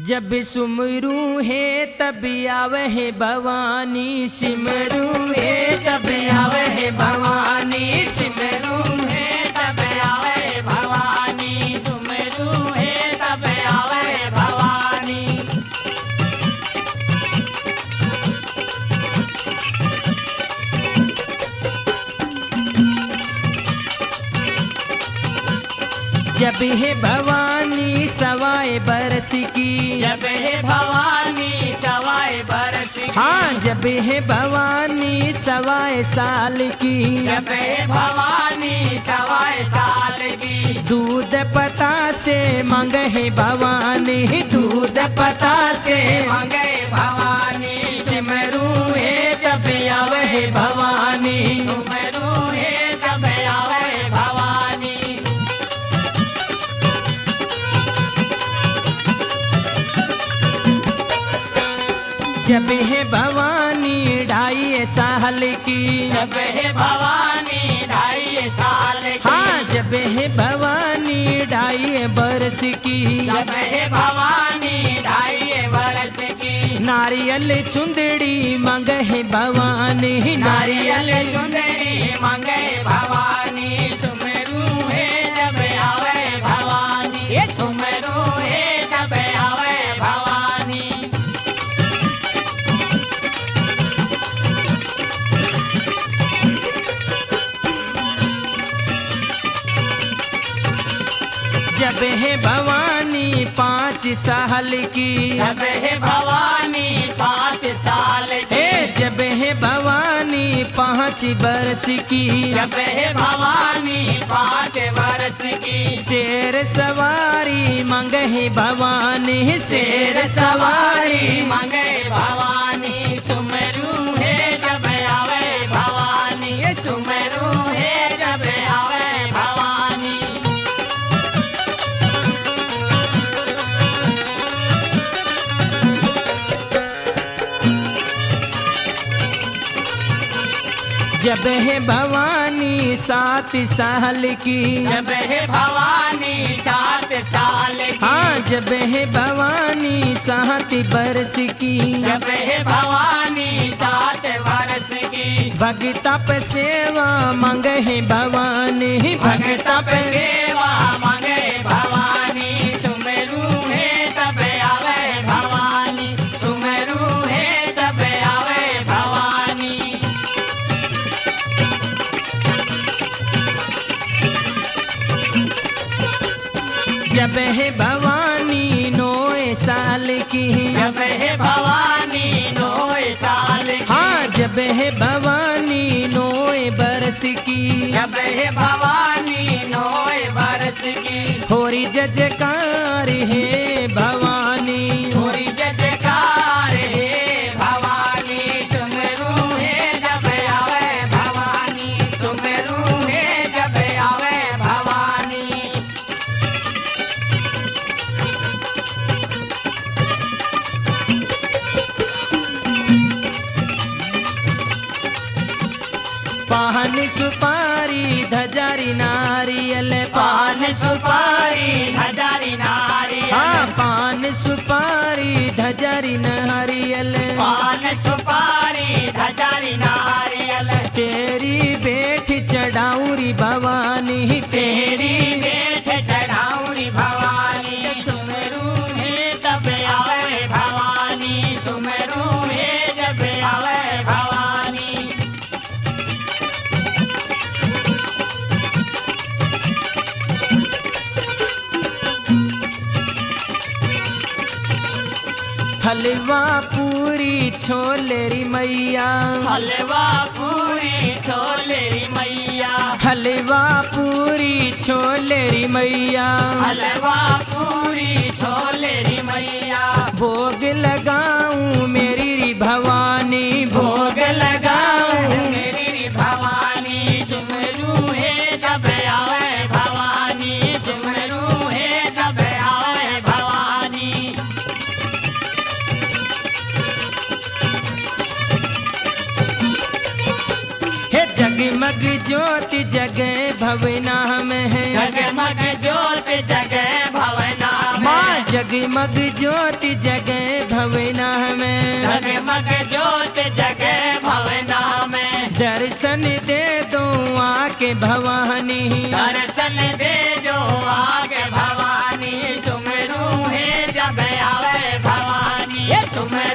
जब सुमरू है तब आवे है भवानी, सिमरू है तब आवे है भवानी, सिमरू है तब आवे है भवानी, सुमरू है तब आवे है भवानी। जब है भवानी सवाए बरस की, जब है भवानी सवाए बरस की, हाँ जब है भवानी सवाए साल की, जब है भवानी सवाए साल की। दूध पता से मांगे है भवानी, दूध पता से मांगे भवानी, सिमरू है तब आवे है भवानी, सुमरू है तब आवे भवानी। जब है भवानी ढाई साल की, जब है भवानी 2.5 साल की, हाँ जब है भवानी ढाई बरस की, जब है भवानी 2.5 बरस की। नारियल चुंदड़ी मांगे है भवानी, नारियल चुंदड़ी मांगे भवानी, सुमरू है जब आवे भवानी, ये सुमरू है जब आवे भवानी। जब है भवानी 5 साल की, जब है भवानी 5 साल की, जब है भवानी 5 बरस की, जब है भवानी 5 बरस की। शेर सवारी मांगे है भवानी, शेर सवारी मांगे भवानी, सुमरू है जब आवे भवानी, ये सुमरू है जब आवे भवानी। जब है भवानी 7 साल की, जब है भवानी 7 साल की, हाँ जब है भवानी 7 बरस की, जब है भवानी 7 बरस की। भगता पे सेवा मांगे है भवानी, भगता पे सेवा मांगे भवानी, सुमरू है तब आवे भवानी, सुमरू है तब आवे भवानी। जब है भवानी 9 साल की, जब है भवानी 9 साल की, हाँ जब है भवानी 9 बरस की, जब है भवानी 9 बरस की। होरी जजकार है भवानी, होरी जजकार है भवानी, सुमरू है जब आवे भवानी, सुमरू है जब आवे भवानी। पान सुपारी धजारी नारियल, पान सुपारी हजारी नारियल, हाँ पान सुपारी धजारी नारियल, पान सुपारी हजारी नारियल। तेरी बेट चढ़ाऊरी भवानी, तेरी बेट चढ़ाऊरी भवानी, सुमरू है तब आवे भवानी, सुमरू है जब आवे भवानी। हलवा पूरी छोलेरी मैया, हलवा पूरी छोलेरी मैया, हलवा पूरी छोलेरी मैया, हलवा पूरी छोलेरी मैया। भोग लगाऊं मेरी री भवानी, भोग लगाऊं मेरी भवानी, सुमरू है जब आवे भवानी, सुमरू है जब आवे भवानी। हे जगमग ज्योति जगह भवना में है, जगमग ज्योत जगह भवना में, माँ जगमग ज्योति जगे भवना में, जगमग ज्योत जगे भवना में, दर्शन दे दो आके भवानी, दर्शन दे जो आगे भवानी, सुमरू है जब आवे भवानी, सुमरू